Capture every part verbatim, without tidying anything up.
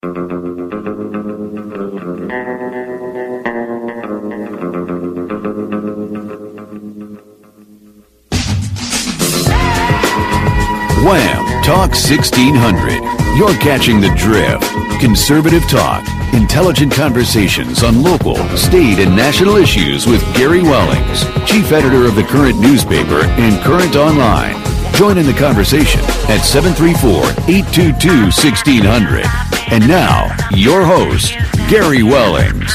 Wham! Talk sixteen hundred. You're catching the drift. Conservative talk. Intelligent conversations on local, state, and national issues with Gary Wellings, chief editor of the Current newspaper and Current Online. Join in the conversation at seven three four, eight two two, one six zero zero. And now, your host, Gary Wellings.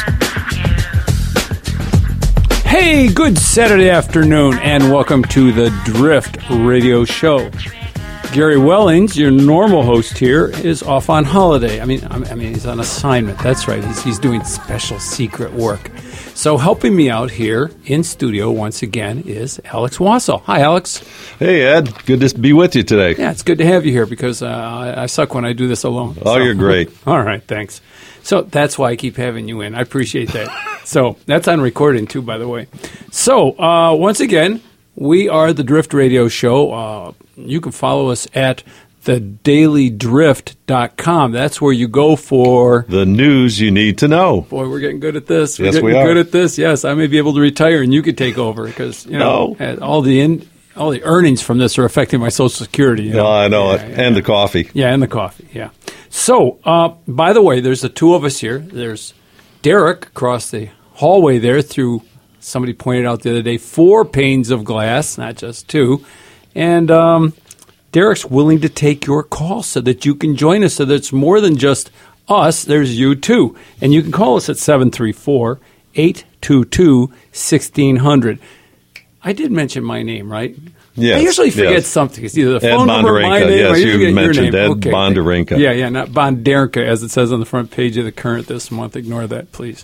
Hey, good Saturday afternoon, and welcome to the Drift Radio Show. Gary Wellings, your normal host here, is off on holiday. I mean, I mean, he's on assignment. That's right. He's, he's doing special secret work. So helping me out here in studio once again is Alex Wassel. Hi, Alex. Hey, Ed. Good to be with you today. Yeah, it's good to have you here because uh, I, I suck when I do this alone. Oh, so. You're great. All right, thanks. So that's why I keep having you in. I appreciate that. So that's on recording, too, by the way. So uh, once again, we are the Drift Radio Show. Uh, you can follow us at the daily drift dot com. That's where you go for the news you need to know. Boy, we're getting good at this. We're yes, getting we are. good at this. Yes, I may be able to retire and you could take over because you know no. all the in, all the earnings from this are affecting my Social Security. You know? No, I know yeah, it, yeah, and yeah. the coffee. Yeah, and the coffee. Yeah. So, uh, by the way, there's the two of us here. There's Derek across the hallway there through. Somebody pointed out the other day, four panes of glass, not just two. And um, Derek's willing to take your call so that you can join us, so that it's more than just us. There's you, too. And you can call us at seven three four, eight two two, one six zero zero. I did mention my name, right? Yes. I usually forget yes. something. It's either the Ed phone number, my name, yes, or you, you get mentioned your name. Ed okay. Bondarenka. Yeah, yeah, not Bondarenka, as it says on the front page of the Current this month. Ignore that, please.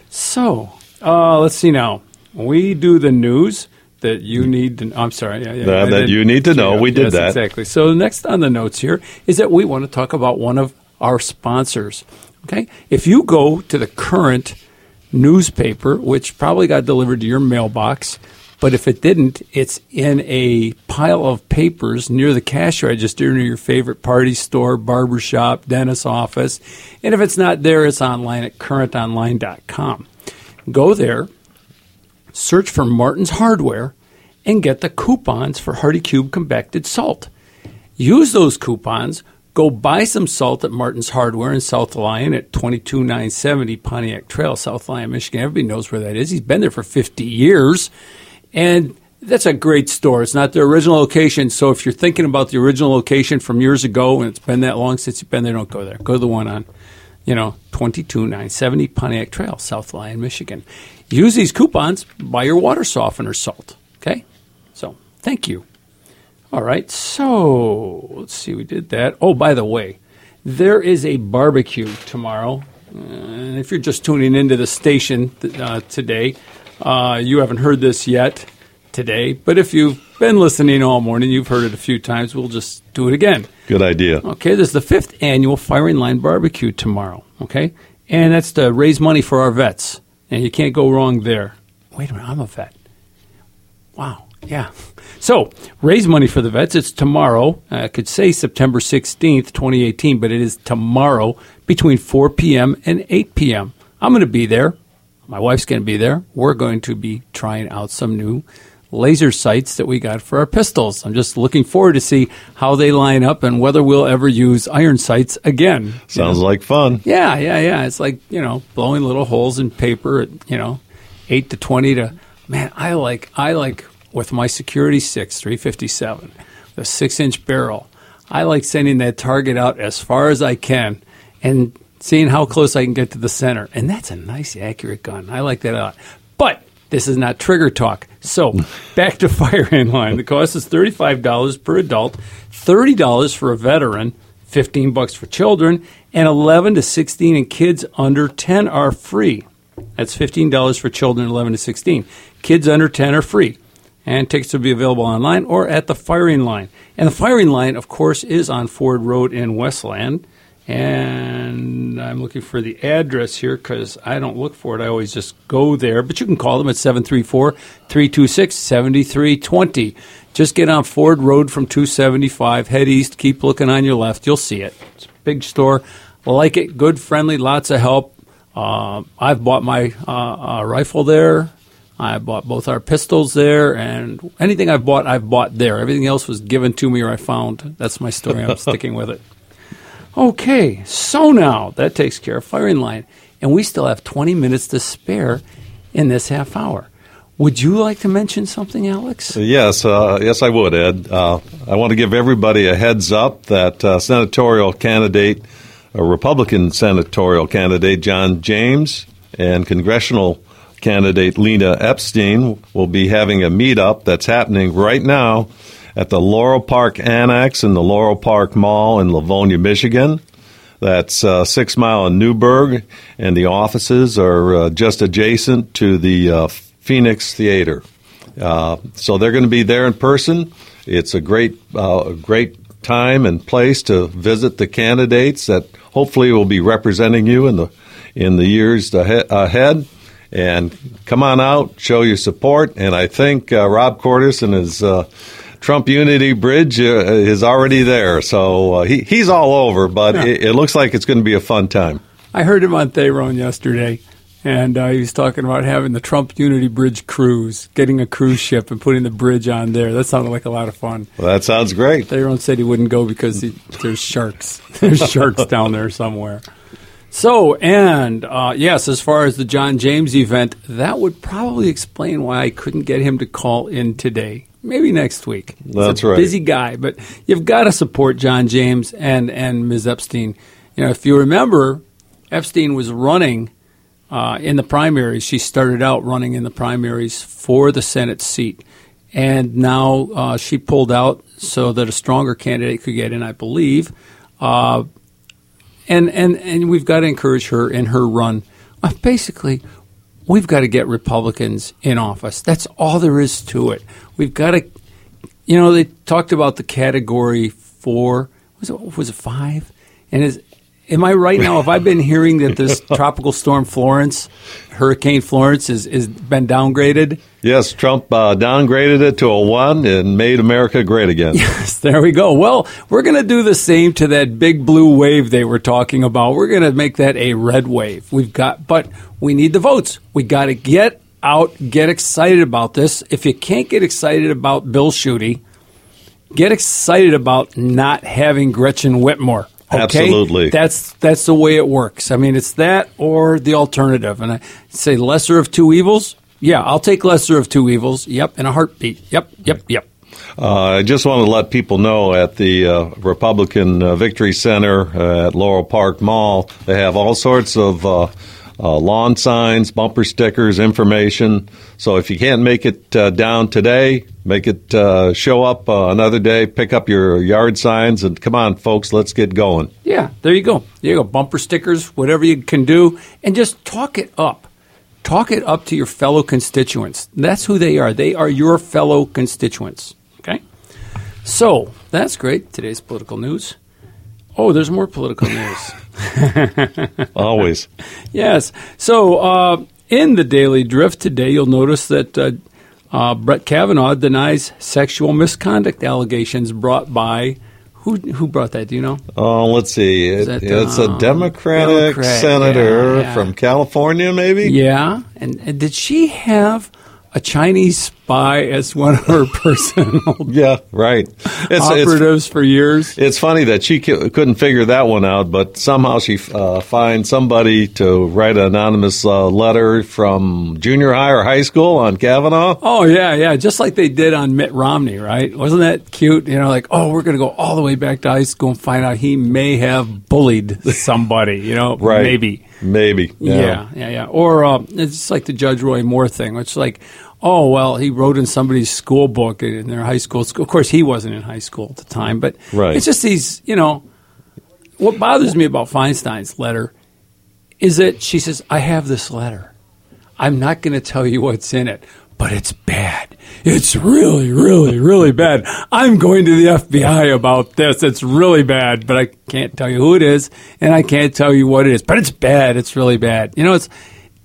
So, uh, let's see now. We do the news that you need to. I'm sorry, yeah, yeah, uh, that you need to know. We did yes, that exactly. So next on the notes here is that we want to talk about one of our sponsors. Okay, if you go to the Current newspaper, which probably got delivered to your mailbox, but if it didn't, it's in a pile of papers near the cash register near your favorite party store, barbershop, dentist office, and if it's not there, it's online at current online dot com. Go there. Search for Martin's Hardware and get the coupons for Hardy Cube Convected Salt. Use those coupons. Go buy some salt at Martin's Hardware in South Lyon at twenty-two nine seventy Pontiac Trail, South Lyon, Michigan. Everybody knows where that is. He's been there for fifty years. And that's a great store. It's not the original location. So if you're thinking about the original location from years ago and it's been that long since you've been there, don't go there. Go to the one on, you know, twenty-two nine seventy Pontiac Trail, South Lyon, Michigan. Use these coupons, buy your water softener salt, okay? So, thank you. All right, so let's see, we did that. Oh, by the way, there is a barbecue tomorrow. And if you're just tuning into the station uh, today, uh, you haven't heard this yet today. But if you've been listening all morning, you've heard it a few times, we'll just do it again. Good idea. Okay, there's the fifth annual Firing Line Barbecue tomorrow, okay? And that's to raise money for our vets. And you can't go wrong there. Wait a minute, I'm a vet. Wow, yeah. So, raise money for the vets. It's tomorrow. I could say September sixteenth, twenty eighteen, but it is tomorrow between four p.m. and eight p.m. I'm going to be there. My wife's going to be there. We're going to be trying out some new laser sights that we got for our pistols. I'm just looking forward to see how they line up and whether we'll ever use iron sights again. Sounds you know? like fun. Yeah, yeah, yeah. It's like, you know, blowing little holes in paper at, you know, eight to twenty to, man, I like, I like with my Security six three fifty-seven, the six-inch barrel, I like sending that target out as far as I can and seeing how close I can get to the center. And that's a nice, accurate gun. I like that a lot. But this is not trigger talk. So back to Firing Line. The cost is thirty-five dollars per adult, thirty dollars for a veteran, fifteen bucks for children, and eleven to sixteen and kids under ten are free. That's fifteen dollars for children, eleven to sixteen. Kids under ten are free. And tickets will be available online or at the Firing Line. And the Firing Line, of course, is on Ford Road in Westland. And I'm looking for the address here because I don't look for it. I always just go there. But you can call them at seven three four, three two six, seven three two zero. Just get on Ford Road from two seventy-five. Head east. Keep looking on your left. You'll see it. It's a big store. like it, good, friendly, lots of help. Uh, I've bought my uh, uh, rifle there. I bought both our pistols there, and anything I've bought, I've bought there. Everything else was given to me or I found. That's my story. I'm sticking with it. Okay, so now that takes care of firing line, and we still have twenty minutes to spare in this half hour. Would you like to mention something, Alex? Yes, uh, yes, I would, Ed. Uh, I want to give everybody a heads up that uh, senatorial candidate, a Republican senatorial candidate, John James, and congressional candidate Lena Epstein will be having a meetup that's happening right now at the Laurel Park Annex in the Laurel Park Mall in Livonia, Michigan. That's uh, six mile in Newburgh, and the offices are uh, just adjacent to the uh, Phoenix Theater. Uh, so they're going to be there in person. It's a great, uh, great time and place to visit the candidates that hopefully will be representing you in the in the years ahead. And come on out, show your support. And I think uh, Rob Cordes and his uh, Trump Unity Bridge uh, is already there. So uh, he, he's all over, but yeah. it, it looks like it's going to be a fun time. I heard him on Theron yesterday, and uh, he was talking about having the Trump Unity Bridge cruise, getting a cruise ship and putting the bridge on there. That sounded like a lot of fun. Well, that sounds great. Theron said he wouldn't go because he, there's sharks. There's sharks down there somewhere. So, and uh, yes, as far as the John James event, that would probably explain why I couldn't get him to call in today. Maybe next week. That's He's a right. Busy guy, but you've got to support John James and, and Miz Epstein. You know, if you remember, Epstein was running uh, in the primaries. She started out running in the primaries for the Senate seat, and now uh, she pulled out so that a stronger candidate could get in, I believe. Uh, And, and and we've got to encourage her in her run. Uh, basically, we've got to get Republicans in office. That's all there is to it. We've got to, you know, they talked about the category four. Was it was it five? And is am I right now? Have I been hearing that this tropical storm Florence, Hurricane Florence, is is been downgraded? Yes, Trump uh, downgraded it to a one and made America great again. Yes, there we go. Well, we're going to do the same to that big blue wave they were talking about. We're going to make that a red wave. We've got, but we need the votes. We got to get out, get excited about this. If you can't get excited about Bill Schuette, get excited about not having Gretchen Whitmer. Okay? Absolutely. That's that's the way it works. I mean, it's that or the alternative. And I say lesser of two evils. Yeah, I'll take lesser of two evils. Yep, in a heartbeat. Yep, yep, yep. Uh, I just want to let people know at the uh, Republican uh, Victory Center uh, at Laurel Park Mall, they have all sorts of uh, uh, lawn signs, bumper stickers, information. So if you can't make it uh, down today, make it uh, show up uh, another day, pick up your yard signs, and come on, folks, let's get going. Yeah, there you go. There you go. Bumper stickers, whatever you can do, and just talk it up. Talk it up to your fellow constituents. That's who they are. They are your fellow constituents. Okay? So, that's great. Today's political news. Oh, there's more political news. Always. Yes. So, uh, in the Daily Drift today, you'll notice that uh, uh, Brett Kavanaugh denies sexual misconduct allegations brought by Who who brought that? Do you know? Oh, let's see. It, that, it's um, a Democratic Democrat, senator yeah, yeah. from California, maybe? Yeah. And, and did she have a Chinese spy as one of her personal Yeah, right. It's, operatives it's, for years? It's funny that she c- couldn't figure that one out, but somehow she uh, finds somebody to write an anonymous uh, letter from junior high or high school on Kavanaugh. Oh, yeah, yeah. Just like they did on Mitt Romney, right? Wasn't that cute? You know, like, oh, we're going to go all the way back to high school and find out he may have bullied somebody, you know? Right. Maybe. Maybe. Yeah, Yeah, yeah, yeah. Or uh, it's just like the Judge Roy Moore thing, which is like, oh, well, he wrote in somebody's school book in their high school. Of course, he wasn't in high school at the time, but Right. it's just these, you know, what bothers me about Feinstein's letter is that she says, I have this letter. I'm not going to tell you what's in it, but it's bad. It's really, really, really bad. I'm going to the F B I about this. It's really bad, but I can't tell you who it is, and I can't tell you what it is. But it's bad. It's really bad. You know, it's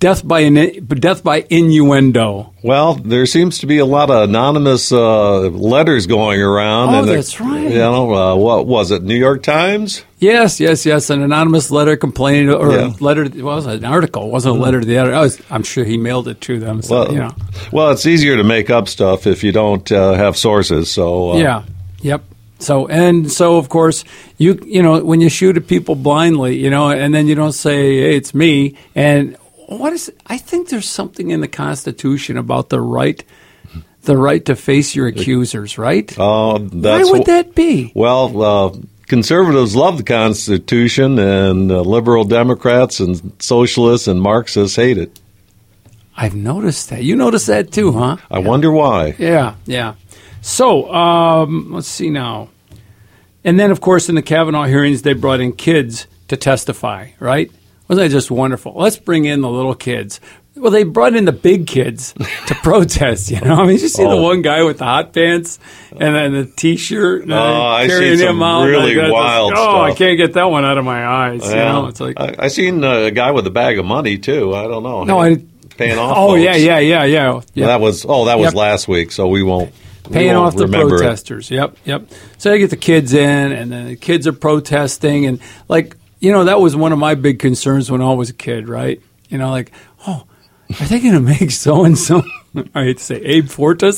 death by in, death by innuendo. Well, there seems to be a lot of anonymous uh, letters going around. Oh, and that's right. You know, uh, what was it? New York Times? Yes, yes, yes. An anonymous letter complaining, or Yeah. a letter. Well, it was an article. It wasn't a letter to the editor. I was, I'm sure he mailed it to them. So, Well, you know. well, it's easier to make up stuff if you don't uh, have sources. So uh, Yeah. Yep. So and so, of course, you you know when you shoot at people blindly, you know, and then you don't say, "Hey, it's me." And what is? I think there's something in the Constitution about the right, the right to face your accusers. Right? Uh, that's Why would that be? Well, uh, conservatives love the Constitution, and uh, liberal Democrats and socialists and Marxists hate it. I've noticed that. You noticed that too, huh? I wonder why. Yeah, yeah. So, um, let's see now. And then, of course, in the Kavanaugh hearings, they brought in kids to testify, right? Wasn't that just wonderful? Let's bring in the little kids. Well, they brought in the big kids to protest, you know? I mean, you see Oh. the one guy with the hot pants and then the T-shirt. And Oh, I carrying see some him out really like that. wild Oh, I stuff. can't get that one out of my eyes. You know, it's like, I, I seen a guy with a bag of money too. I don't know. no, I. paying off. Oh, folks. yeah, yeah, yeah, yeah. yeah. That was oh, that was Yep. last week. So we won't we Paying won't off the remember it. protesters. Yep, yep. So they get the kids in, and then the kids are protesting, and like you know, that was one of my big concerns when I was a kid, right? You know, like, oh, are they going to make so and so? I hate to say Abe Fortas,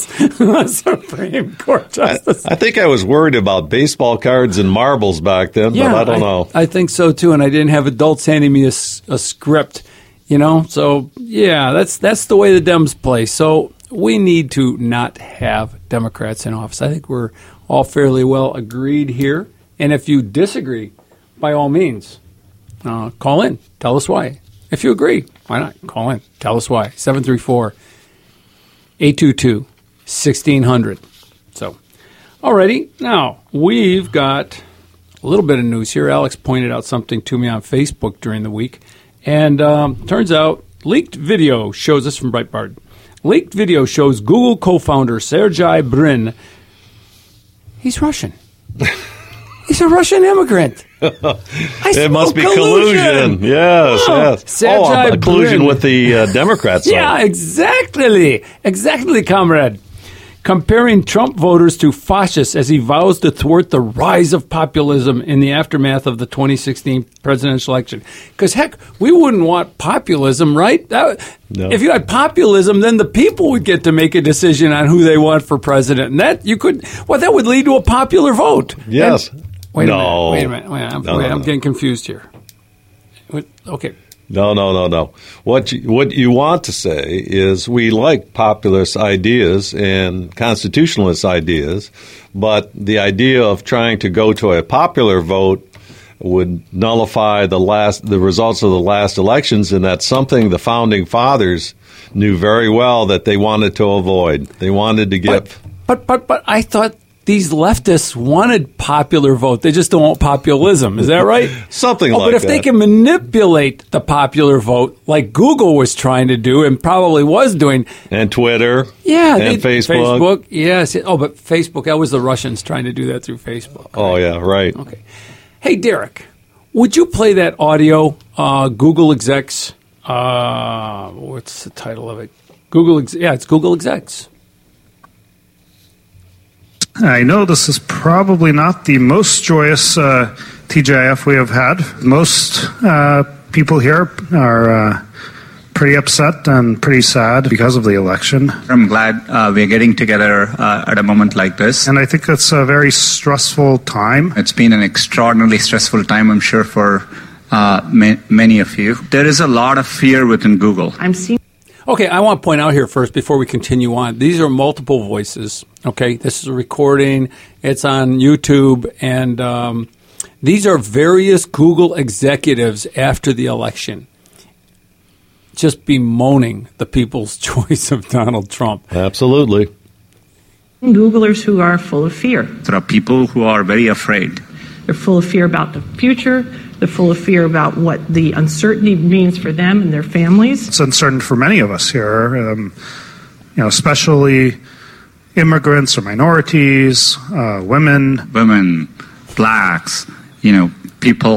Supreme Court Justice. I think I was worried about baseball cards and marbles back then, but I don't know. I think so too, and I didn't have adults handing me a, s- a script, you know. So yeah, that's that's the way the Dems play. So we need to not have Democrats in office. I think we're all fairly well agreed here. And if you disagree, by all means, uh, call in. Tell us why. If you agree, why not? Call in. Tell us why. seven three four, eight two two, one six zero zero. So, alrighty. Now, we've got a little bit of news here. Alex pointed out something to me on Facebook during the week. And um, turns out, leaked video shows us from Breitbart. Leaked video shows Google co-founder Sergey Brin. He's Russian. He's a Russian immigrant. I It must be collusion. collusion. Yes, Oh, yes. Sergey oh, a collusion Brin. with the uh, Democrats. Yeah, exactly. Exactly, comrade. Comparing Trump voters to fascists as he vows to thwart the rise of populism in the aftermath of the twenty sixteen presidential election. Because, heck, we wouldn't want populism, right? That, No. If you had populism, then the people would get to make a decision on who they want for president. And that, you could, well, that would lead to a popular vote. Yes. And, wait no. a minute, wait a minute. Wait, I'm, No, wait, no, I'm no. getting confused here. Wait, okay. No, no, no, no. What you, what you want to say is we like populist ideas and constitutionalist ideas, but the idea of trying to go to a popular vote would nullify the last the results of the last elections, and that's something the founding fathers knew very well that they wanted to avoid. They wanted to give. But, but, but, but I thought these leftists wanted popular vote. They just don't want populism. Is that right? Something oh, like But if that. they can manipulate the popular vote, like Google was trying to do and probably was doing, And Twitter. yeah, And they- Facebook. Facebook, yes. Oh, but Facebook, that was the Russians trying to do that through Facebook. Oh, yeah, right. Okay. Hey, Derek, would you play that audio? Uh, Google execs. Uh, what's the title of it? Google. Ex- yeah, it's Google execs. I know this is probably not the most joyous uh, T J I F we have had. Most uh, people here are uh, pretty upset and pretty sad because of the election. I'm glad uh, we're getting together uh, at a moment like this. And I think it's a very stressful time. It's been an extraordinarily stressful time, I'm sure, for uh, ma- many of you. There is a lot of fear within Google. I'm seeing. Okay, I want to point out here first before we continue on. These are multiple voices. Okay, this is a recording. It's on YouTube, and um, these are various Google executives after the election, just bemoaning the people's choice of Donald Trump. Absolutely. Googlers who are full of fear. There are people who are very afraid. They're full of fear about the future. They're full of fear about what the uncertainty means for them and their families. It's uncertain for many of us here, um, you know, especially immigrants or minorities, uh, women. Women, blacks, you know, people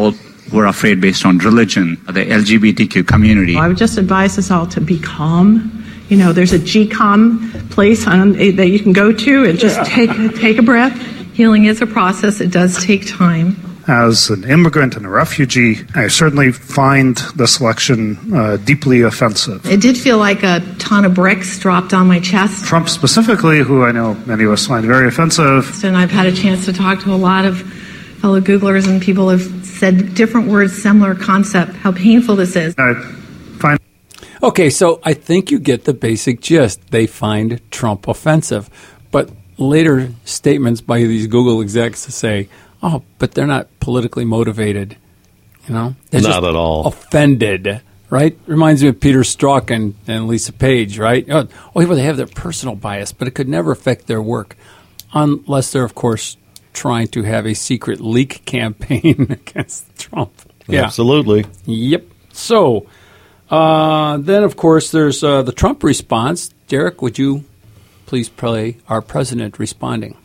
who are afraid based on religion, the L G B T Q community. I would just advise us all to be calm. You know, there's a G COM place on, that you can go to and just take take a breath. Healing is a process. It does take time. As an immigrant and a refugee, I certainly find this election uh, deeply offensive. It did feel like a ton of bricks dropped on my chest. Trump specifically, who I know many of us find very offensive. And I've had a chance to talk to a lot of fellow Googlers, and people have said different words, similar concept, how painful this is. I find. Okay, so I think you get the basic gist. They find Trump offensive. But later statements by these Google execs to say, oh, but they're not politically motivated, you know? They're Not just at all. offended, right? Reminds me of Peter Strzok and, and Lisa Page, right? Oh, well, they have their personal bias, but it could never affect their work unless they're, of course, trying to have a secret leak campaign against Trump. Yeah. Absolutely. Yep. So uh, then, of course, there's uh, the Trump response. Derek, would you please play our president responding?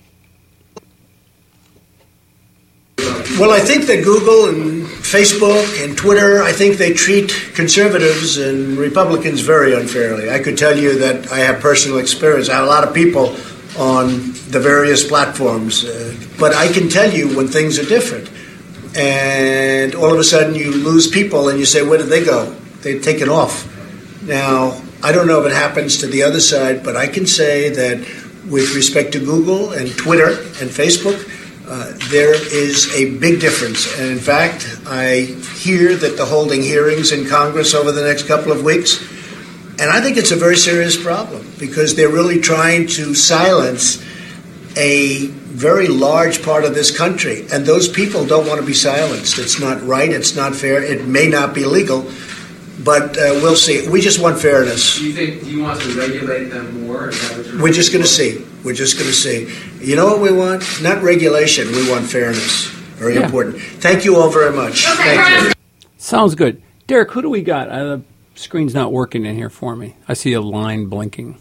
Well, I think that Google and Facebook and Twitter, I think they treat conservatives and Republicans very unfairly. I could tell you that I have personal experience. I have a lot of people on the various platforms, uh, but I can tell you when things are different. And all of a sudden you lose people and you say, where did they go? They've taken off. Now, I don't know if it happens to the other side, but I can say that with respect to Google and Twitter and Facebook, Uh, there is a big difference. And in fact, I hear that they're holding hearings in Congress over the next couple of weeks. And I think it's a very serious problem because they're really trying to silence a very large part of this country. And those people don't want to be silenced. It's not right. It's not fair. It may not be legal. But uh, we'll see. We just want fairness. Do you think? Do you want to regulate them more? Is that what you're We're just going to see. We're just going to see. You know what we want? Not regulation. We want fairness. Very Yeah. important. Thank you all very much. Thank you. Sounds good. Derek, who do we got? Uh, the screen's not working in here for me. I see a line blinking.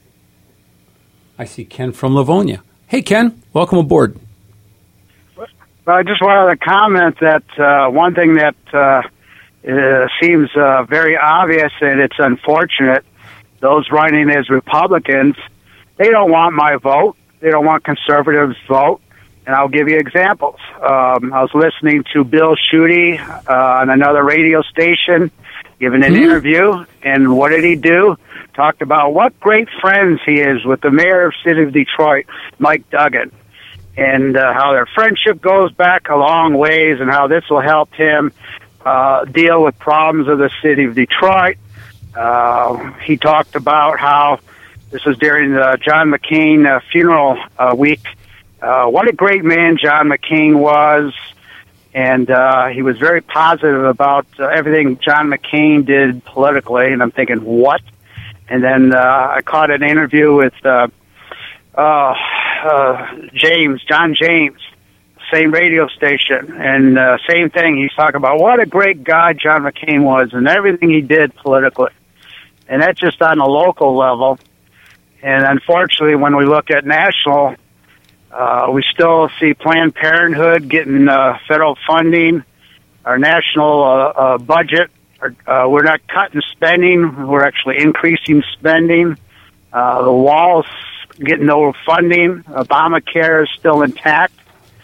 I see Ken from Livonia. Hey, Ken. Welcome aboard. Well, I just wanted to comment that uh, one thing that uh, uh, seems uh, very obvious, and it's unfortunate, those running as Republicans, they don't want my vote. They don't want conservatives' vote. And I'll give you examples. Um, I was listening to Bill Schuette uh, on another radio station, giving an mm-hmm. interview, and what did he do? Talked about what great friends he is with the mayor of the city of Detroit, Mike Duggan, and uh, how their friendship goes back a long ways, and how this will help him uh, deal with problems of the city of Detroit. Uh, he talked about how this was during the John McCain uh, funeral uh, week. Uh, what a great man John McCain was, and uh, he was very positive about uh, everything John McCain did politically, and I'm thinking, what? And then uh, I caught an interview with uh, uh, uh, James, John James, same radio station, and uh, same thing. He's talking about what a great guy John McCain was and everything he did politically. And that's just on a local level. And unfortunately, when we look at national, uh, we still see Planned Parenthood getting uh, federal funding, our national uh, uh, budget. Uh, we're not cutting spending. We're actually increasing spending. Uh, the wall's getting no funding. Obamacare is still intact.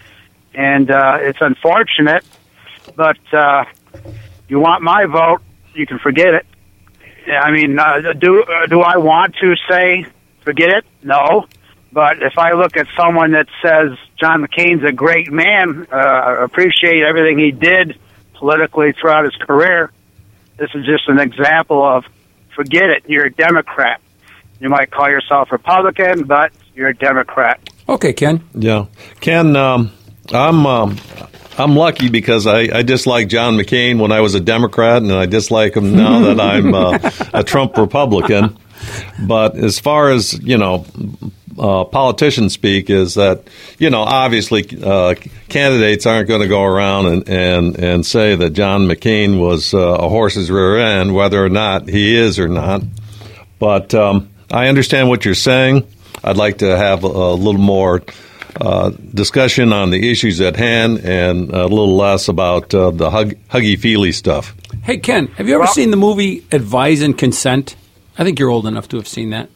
And uh, it's unfortunate, but uh, you want my vote, you can forget it. I mean, uh, do uh, do I want to say forget it? No. But if I look at someone that says John McCain's a great man, uh, appreciate everything he did politically throughout his career, this is just an example of forget it. You're a Democrat. You might call yourself Republican, but you're a Democrat. Okay, Ken. Yeah. Ken, um, I'm um, I'm lucky because I, I disliked John McCain when I was a Democrat, and I dislike him now that I'm uh, a Trump Republican. But as far as, you know, uh, politicians speak, is that, you know, obviously uh, candidates aren't going to go around and, and, and say that John McCain was uh, a horse's rear end, whether or not he is or not. But um, I understand what you're saying. I'd like to have a, a little more uh, discussion on the issues at hand and a little less about uh, the hug, huggy-feely stuff. Hey, Ken, have you ever well, seen the movie Advise and Consent? I think you're old enough to have seen that.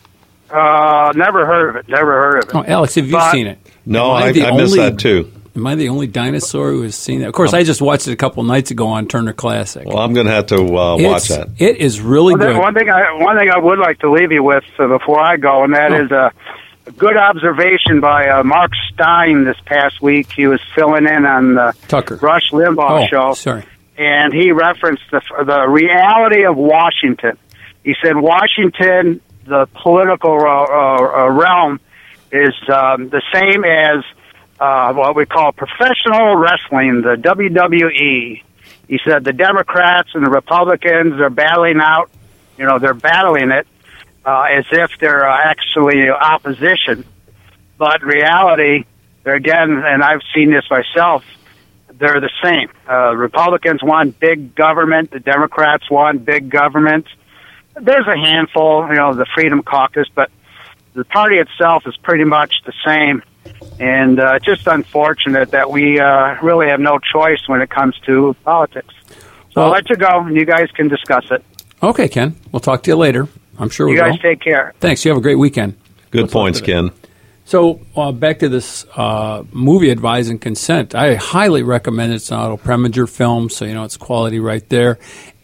Uh, never heard of it. Never heard of it. Oh, Alex, have you but, seen it? No, I, I, I missed that too. Am I the only dinosaur who has seen that? Of course, um, I just watched it a couple nights ago on Turner Classic. Well, I'm going to have to uh, watch that. It is really one good. Thing, one thing I one thing I would like to leave you with uh, before I go, and that oh. is a, a good observation by uh, Mark Stein this past week. He was filling in on the Tucker. Rush Limbaugh oh, show. Sorry. And he referenced the, the reality of Washington. He said Washington, the political uh, uh, realm, is um, the same as uh, what we call professional wrestling, the W W E. He said the Democrats and the Republicans are battling out, you know, they're battling it uh, as if they're uh, actually opposition. But in reality, they're again, and I've seen this myself, they're the same. Uh, Republicans want big government. The Democrats want big government. There's a handful, you know, the Freedom Caucus, but the party itself is pretty much the same. And uh, it's just unfortunate that we uh, really have no choice when it comes to politics. So well, I'll let you go, and you guys can discuss it. Okay, Ken. We'll talk to you later. I'm sure we will. You guys take care. Thanks. You have a great weekend. Good we'll points, Ken. So uh, back to this uh, movie, Advise and Consent. I highly recommend it. It's an Otto Preminger film, so you know it's quality right there.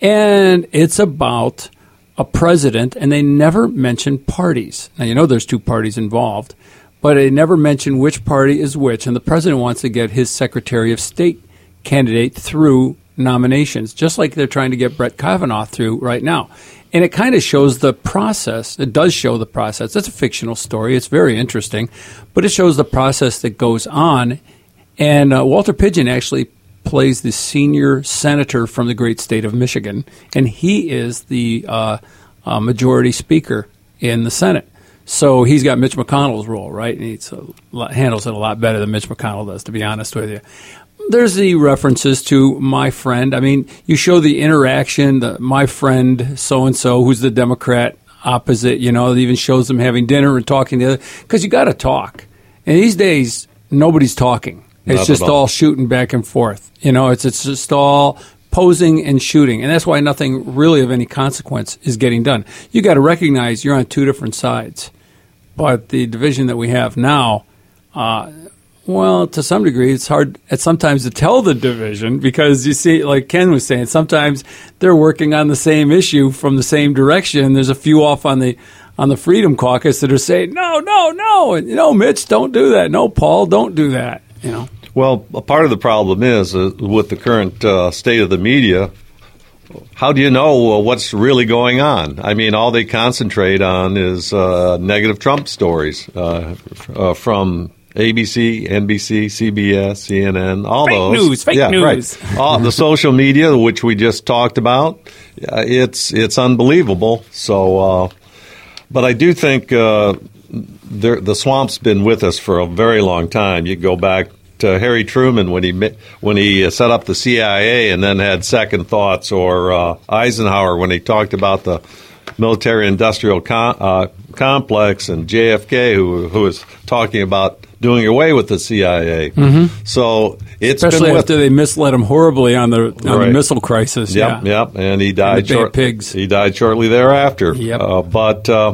And it's about a president, and they never mention parties. Now, you know there's two parties involved, but they never mention which party is which. And the president wants to get his Secretary of State candidate through nominations, just like they're trying to get Brett Kavanaugh through right now. And it kind of shows the process. It does show the process. It's a fictional story. It's very interesting. But it shows the process that goes on. And uh, Walter Pidgeon actually plays the senior senator from the great state of Michigan. And he is the uh, uh, majority speaker in the Senate. So he's got Mitch McConnell's role, right? And he handles it a lot better than Mitch McConnell does, to be honest with you. There's the references to my friend. I mean, you show the interaction, the my friend so-and-so, who's the Democrat opposite, you know, it even shows them having dinner and talking to the other, because you got to talk. And these days, nobody's talking. It's Not just all. all shooting back and forth. You know, it's it's just all posing and shooting. And that's why nothing really of any consequence is getting done. You got to recognize you're on two different sides. But the division that we have now, uh, well, to some degree, it's hard at sometimes to tell the division because you see, like Ken was saying, sometimes they're working on the same issue from the same direction. There's a few off on the on the Freedom Caucus that are saying, no, no, no, and, you know, Mitch, don't do that. No, Paul, don't do that. You know. Well, a part of the problem is uh, with the current uh, state of the media. How do you know uh, what's really going on? I mean, all they concentrate on is uh, negative Trump stories uh, uh, from A B C, N B C, C B S, C N N, all fake those. News, fake yeah, news. Right. All the social media, which we just talked about, uh, it's it's unbelievable. So, uh, but I do think uh, there, the swamp's been with us for a very long time. You go back to Harry Truman when he when he set up the C I A and then had second thoughts, or uh, Eisenhower when he talked about the military-industrial com- uh, complex, and J F K who who was talking about doing away with the C I A. Mm-hmm. So it's especially been with, after they misled him horribly on the on right. the missile crisis. Yep, yeah. yep, and he died. And the short, pigs. He died shortly thereafter. Yep. Uh, but uh,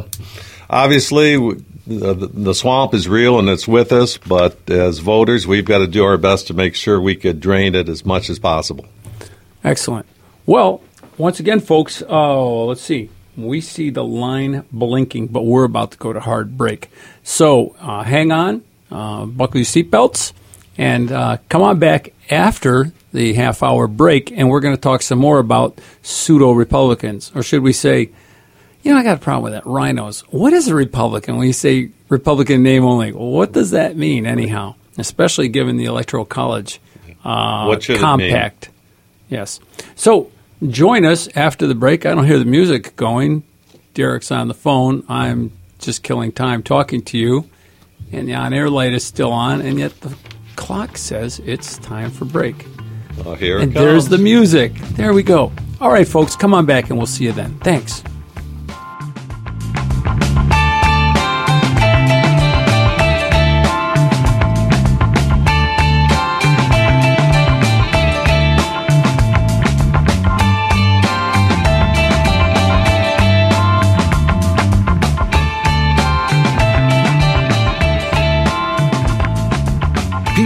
obviously. The, the swamp is real and it's with us, but as voters, we've got to do our best to make sure we could drain it as much as possible. Excellent. Well, once again, folks, oh, let's see. We see the line blinking, but we're about to go to hard break. So uh, hang on, uh, buckle your seatbelts, and uh, come on back after the half-hour break, and we're going to talk some more about pseudo-Republicans, or should we say, you know, I got a problem with that. Rhinos. What is a Republican? When you say Republican name only, what does that mean anyhow? Especially given the Electoral College uh, what should compact. It mean? Yes. So join us after the break. I don't hear the music going. Derek's on the phone. I'm just killing time talking to you. And the on-air light is still on, and yet the clock says it's time for break. Oh, here it and comes. There's the music. There we go. All right, folks, come on back, and we'll see you then. Thanks.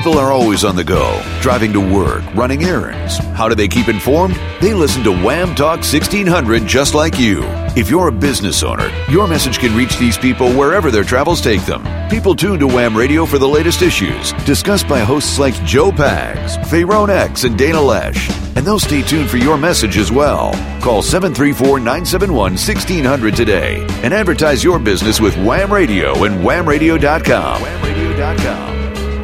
People are always on the go, driving to work, running errands. How do they keep informed? They listen to Wham Talk sixteen hundred just like you. If you're a business owner, your message can reach these people wherever their travels take them. People tune to Wham Radio for the latest issues, discussed by hosts like Joe Pags, Fayrone X, and Dana Lesh. And they'll stay tuned for your message as well. Call seven three four, nine seven one, one six zero zero today and advertise your business with Wham Radio and wham radio dot com. wham radio dot com.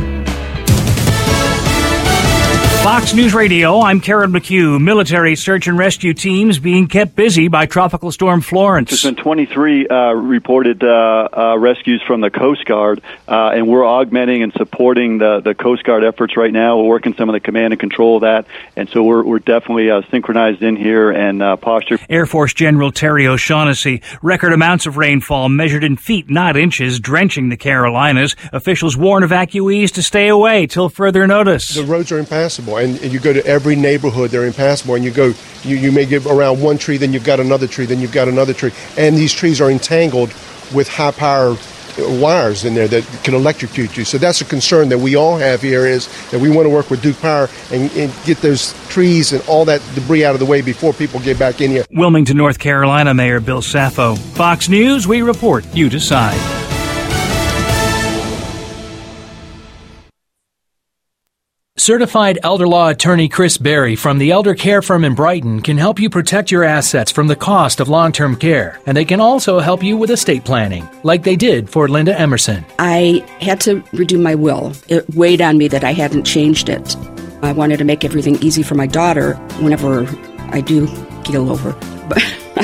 Fox News Radio, I'm Karen McHugh. Military search and rescue teams being kept busy by Tropical Storm Florence. There's been twenty-three uh, reported uh, uh, rescues from the Coast Guard, uh, and we're augmenting and supporting the, the Coast Guard efforts right now. We're working some of the command and control of that, and so we're, we're definitely uh, synchronized in here and uh, postured. Air Force General Terry O'Shaughnessy. Record amounts of rainfall measured in feet, not inches, drenching the Carolinas. Officials warn evacuees to stay away till further notice. The roads are impassable. And you go to every neighborhood, they're impassable, and you go, you, you may get around one tree, then you've got another tree, then you've got another tree, and these trees are entangled with high-power wires in there that can electrocute you. So that's a concern that we all have here, is that we want to work with Duke Power and, and get those trees and all that debris out of the way before people get back in here. Wilmington, North Carolina Mayor Bill Saffo. Fox News, we report, you decide. Certified elder law attorney Chris Berry from the Elder Care Firm in Brighton can help you protect your assets from the cost of long-term care, and they can also help you with estate planning, like they did for Linda Emerson. I had to redo my will. It weighed on me that I hadn't changed it. I wanted to make everything easy for my daughter whenever I do keel over. But,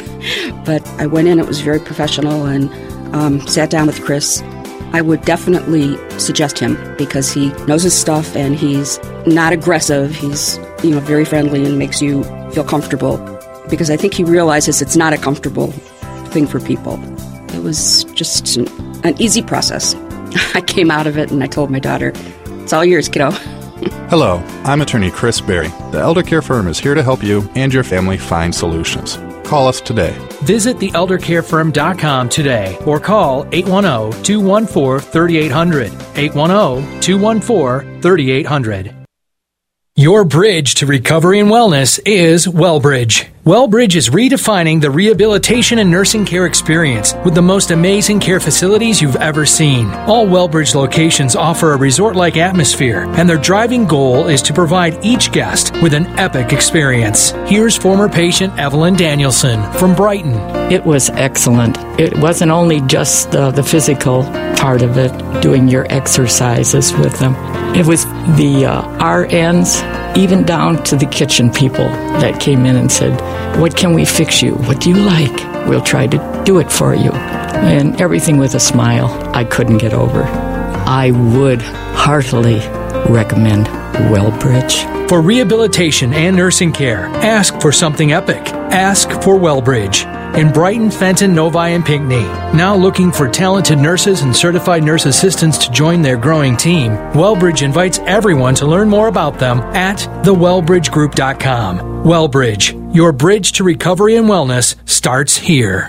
but I went in, it was very professional, and um, sat down with Chris. I would definitely suggest him because he knows his stuff and he's not aggressive. He's, you know, very friendly and makes you feel comfortable, because I think he realizes it's not a comfortable thing for people. It was just an, an easy process. I came out of it and I told my daughter, it's all yours, kiddo. Hello, I'm attorney Chris Berry. The Elder Care Firm is here to help you and your family find solutions. Call us today. Visit the elder care firm dot com today or call eight one zero, two one four, three eight zero zero, eight one zero, two one four, three eight zero zero. Your bridge to recovery and wellness is WellBridge. WellBridge is redefining the rehabilitation and nursing care experience with the most amazing care facilities you've ever seen. All WellBridge locations offer a resort-like atmosphere, and their driving goal is to provide each guest with an epic experience. Here's former patient Evelyn Danielson from Brighton. It was excellent. It wasn't only just the, the physical part of it, doing your exercises with them. It was the uh, R Ns, even down to the kitchen people that came in and said, what can we fix you? What do you like? We'll try to do it for you. And everything with a smile. I couldn't get over. I would heartily recommend WellBridge. For rehabilitation and nursing care, ask for something epic. Ask for WellBridge. In Brighton, Fenton, Novi, and Pinckney. Now looking for talented nurses and certified nurse assistants to join their growing team, WellBridge invites everyone to learn more about them at the well bridge group dot com. WellBridge, your bridge to recovery and wellness starts here.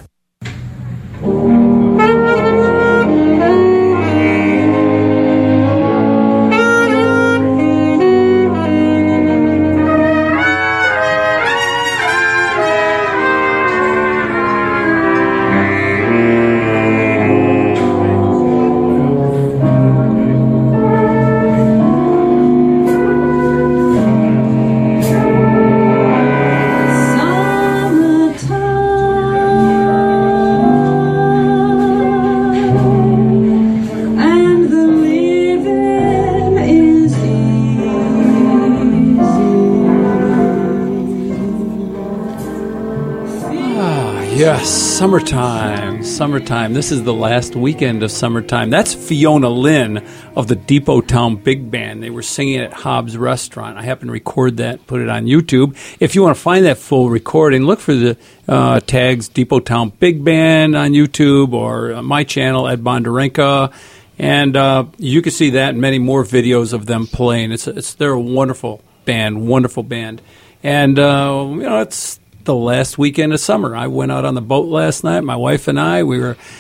Yes, summertime, summertime. This is the last weekend of summertime. That's Fiona Lynn of the Depot Town Big Band. They were singing at Hobbs Restaurant. I happened to record that, put it on YouTube. If you want to find that full recording, look for the uh, tags Depot Town Big Band on YouTube or uh, my channel, Ed Bondarenka. And uh, you can see that and many more videos of them playing. It's, it's They're a wonderful band, wonderful band. And, uh, you know, it's the last weekend of summer. I went out on the boat last night, my wife and I. We were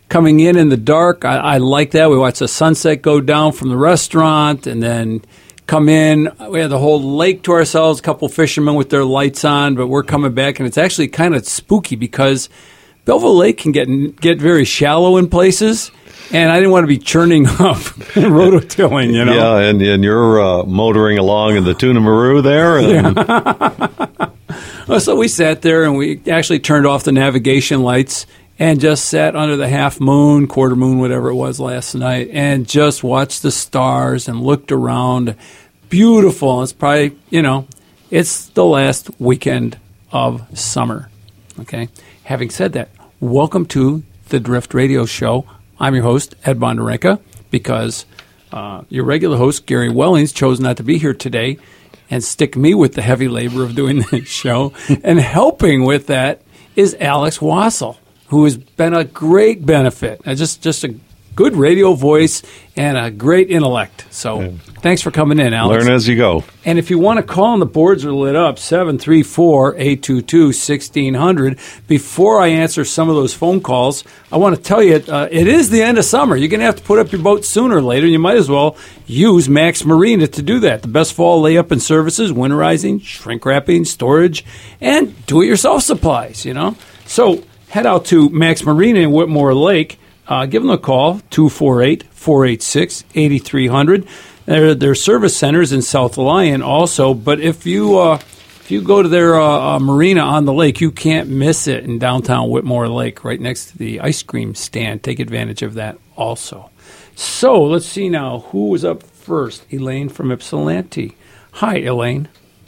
coming in in the dark. I, I like that. We watch the sunset go down from the restaurant and then come in. We had the whole lake to ourselves, a couple fishermen with their lights on, but we're coming back, and it's actually kind of spooky because Belleville Lake can get get very shallow in places, and I didn't want to be churning up rototilling, you know. Yeah, and, and you're uh, motoring along in the Tuna Maru there. And yeah. Well, so we sat there, and we actually turned off the navigation lights and just sat under the half moon, quarter moon, whatever it was last night, and just watched the stars and looked around. Beautiful. It's probably, you know, it's the last weekend of summer. Okay. Having said that, welcome to the Drift Radio Show. I'm your host, Ed Bondarenka, because uh, your regular host, Gary Wellings, chose not to be here today and stick me with the heavy labor of doing this show. And helping with that is Alex Wassel, who has been a great benefit. Uh, just, just a good radio voice and a great intellect. So yeah. Thanks for coming in, Alex. Learn as you go. And if you want to call, and the boards are lit up, seven three four, eight two two, one six zero zero. Before I answer some of those phone calls, I want to tell you, uh, it is the end of summer. You're going to have to put up your boat sooner or later. You might as well use Max Marina to do that. The best fall layup and services, winterizing, shrink wrapping, storage, and do-it-yourself supplies, you know. So head out to Max Marina in Whitmore Lake. Uh, give them a call, two four eight, four eight six, eight three zero zero. There, there are service centers in South Lyon also, but if you uh, if you go to their uh, uh, marina on the lake, you can't miss it in downtown Whitmore Lake, right next to the ice cream stand. Take advantage of that also. So let's see now, who was up first? Elaine from Ypsilanti. Hi, Elaine.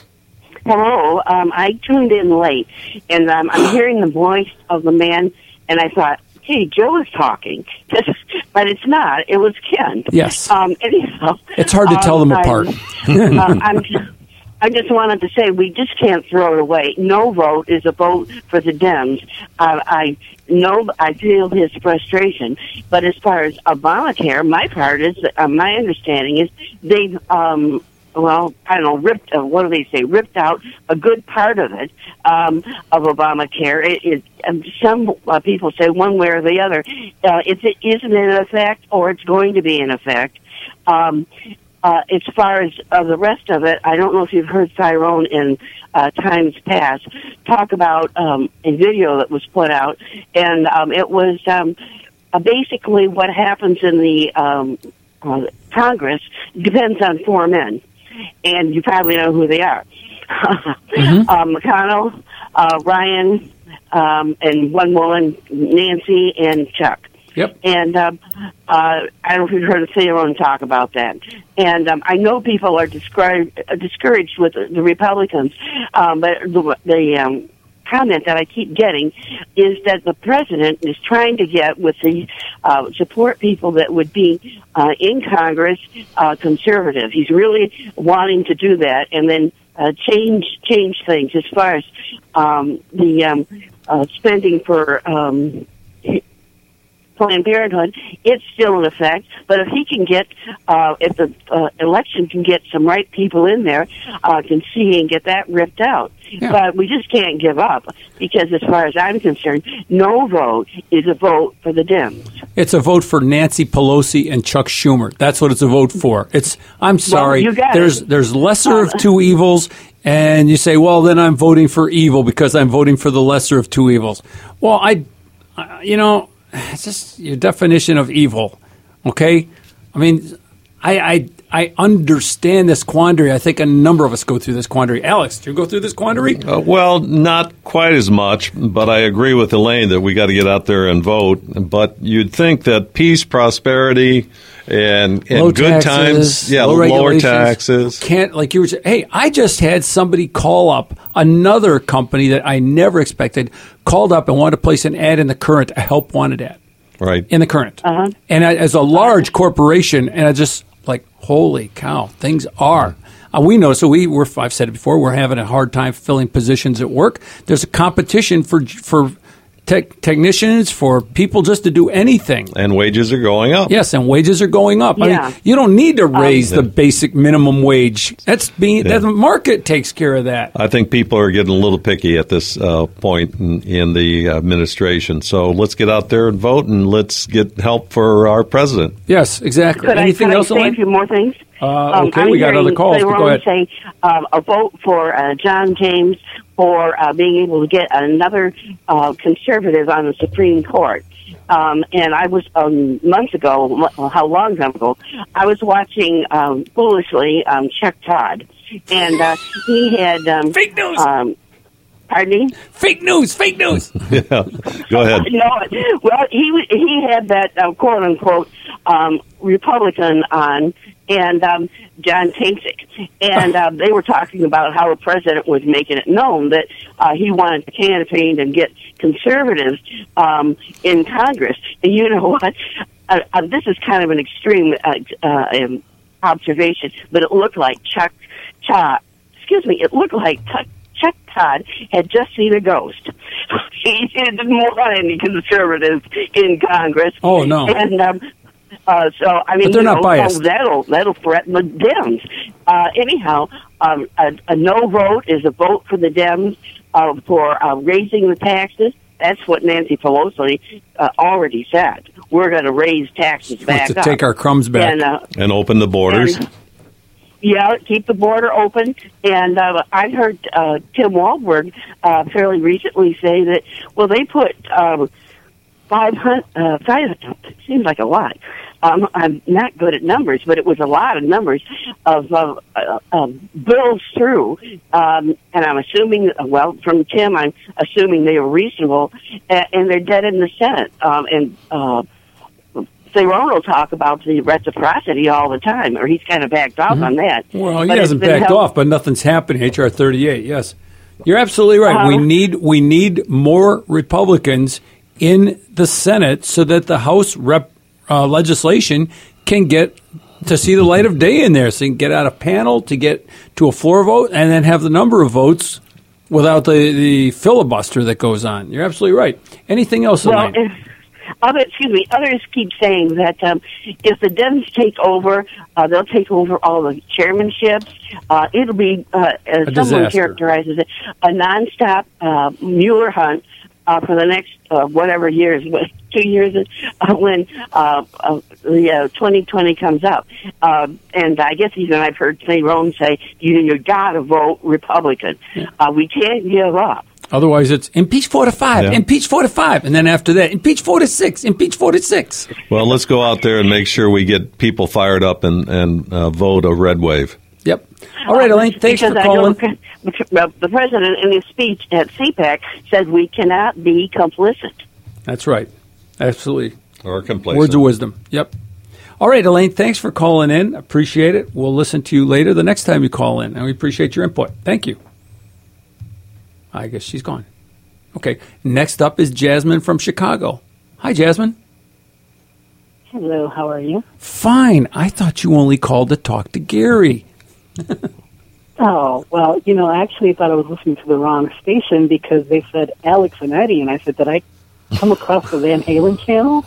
Hello. Um, I tuned in late, and um, I'm hearing the voice of the man, and I thought, hey, Joe is talking, but it's not. It was Ken. Yes. Um, anyhow, it's hard to um, tell them apart. I'm, uh, I'm, I just wanted to say we just can't throw it away. No vote is a vote for the Dems. Uh, I know I feel his frustration, but as far as Obamacare, my part is uh, my understanding is they've. Um, Well, I don't know, ripped, uh, what do they say, ripped out a good part of it, um, of Obamacare. It, it, and some uh, people say one way or the other, uh, it's, it isn't in effect or it's going to be in effect. Um, uh, as far as uh, the rest of it, I don't know if you've heard Tyrone in uh, times past talk about um, a video that was put out, and um, it was um, uh, basically what happens in the um, uh, Congress depends on four men. And you probably know who they are. mm-hmm. uh, McConnell, uh, Ryan, um, and one woman, Nancy, and Chuck. Yep. And um, uh, I don't know if you've heard Theron talk about that. And um, I know people are discouraged, uh, discouraged with the, the Republicans, um, but the, the um, comment that I keep getting is that the president is trying to get with the uh, support people that would be uh, in Congress uh, conservative. He's really wanting to do that and then uh, change change things as far as um, the um, uh, spending for um, Planned Parenthood. It's still in effect, but if he can get, uh, if the uh, election can get some right people in there, uh, can see and get that ripped out. Yeah. But we just can't give up because, as far as I'm concerned, no vote is a vote for the Dems. It's a vote for Nancy Pelosi and Chuck Schumer. That's what it's a vote for. It's. I'm sorry. Well, you got there's it. there's lesser of two evils, and you say, well, then I'm voting for evil because I'm voting for the lesser of two evils. Well, I, I you know. It's just your definition of evil, okay? I mean, I, I I understand this quandary. I think a number of us go through this quandary. Alex, do you go through this quandary? Uh, well, not quite as much, but I agree with Elaine that we got to get out there and vote. But you'd think that peace, prosperity, and, and low good taxes, times, yeah, low lower taxes. Can't, like you were saying, hey, I just had somebody call up, another company that I never expected, called up and wanted to place an ad in the Current, a help wanted ad. Right. In the Current. Uh-huh. And I, as a large corporation, and I just, like, holy cow, things are. Uh, we know, so we, we're, I've said it before, we're having a hard time filling positions at work. There's a competition for for tech technicians, for people just to do anything. And wages are going up. Yes, and wages are going up. I Yeah. mean, you don't need to raise Um, the basic minimum wage. That's being Yeah. that the market takes care of that. I think people are getting a little picky at this uh, point in, in the administration. So let's get out there and vote, and let's get help for our president. Yes, exactly. Could Anything I, could else, I say Elaine? a few more things? Uh, okay, I'm we got hearing other calls. But go Elaine ahead. say um, a vote for uh, John James for uh, being able to get another uh, conservative on the Supreme Court. Um, and I was um, months ago, well, how long time ago, I was watching um, foolishly um, Chuck Todd, and uh, he had um, fake news. Um, pardon me? Fake news. Fake news. Yeah, go ahead. No, well, he he had that uh, quote unquote um, Republican on, and um, John Kasich, and uh, they were talking about how the president was making it known that uh, he wanted to campaign and get conservatives um, in Congress. And you know what? Uh, uh, this is kind of an extreme uh, uh, um, observation, but it looked like Chuck Todd. Excuse me, it looked like Chuck. Chuck Todd had just seen a ghost. He didn't want any conservatives in Congress. Oh, no. And um, uh, so, I mean, But they're you not know, biased. oh, that'll that'll threaten the Dems. Uh, anyhow, um, a, a no vote is a vote for the Dems uh, for uh, raising the taxes. That's what Nancy Pelosi uh, already said. We're going to raise taxes Wants back to up. take our crumbs back. And, uh, And open the borders. and- Yeah, keep the border open. And uh, I heard uh, Tim Walberg uh, fairly recently say that, well, they put um, five hundred, uh, five, it seems like a lot. Um, I'm not good at numbers, but it was a lot of numbers of uh, uh, uh, bills through. Um, and I'm assuming, well, from Tim, I'm assuming they were reasonable, and, and they're dead in the Senate. Um, and uh, Theron will talk about the reciprocity all the time, or he's kind of backed off Mhm. on that. Well, he But hasn't it's been backed held- off, but nothing's happening. H R thirty-eight, yes. You're absolutely right. Uh-huh. We need we need more Republicans in the Senate so that the House rep uh, legislation can get to see the light of day in there, so you can get out a panel to get to a floor vote and then have the number of votes without the, the filibuster that goes on. You're absolutely right. Anything else, Well, Elaine? if, other, excuse me. Others keep saying that um, if the Dems take over, uh, they'll take over all the chairmanships. Uh, it'll be, uh, as A someone disaster. characterizes it, a nonstop uh, Mueller hunt uh, for the next uh, whatever years, what, two years uh, when uh, uh, the uh, twenty twenty comes up. Uh, and I guess even I've heard Theron say, you you got to vote Republican. Uh, we can't give up. Otherwise, it's impeach four to five, Yeah. impeach four to five, and then after that, impeach four to six, impeach four to six. Well, let's go out there and make sure we get people fired up and, and uh, vote a red wave. Yep. All right, Elaine, thanks because for I know calling. the, the president in his speech at C PAC said we cannot be complicit. That's right. Absolutely. Or complacent. Words of wisdom. Yep. All right, Elaine, thanks for calling in. Appreciate it. We'll listen to you later the next time you call in, and we appreciate your input. Thank you. I guess she's gone. Okay. Next up is Jasmine from Chicago. Hi, Jasmine. Hello, how are you? Fine. I thought you only called to talk to Gary. Oh, well, you know, I actually thought I was listening to the wrong station because they said Alex and Eddie, and I said, did I come across the Van Halen channel?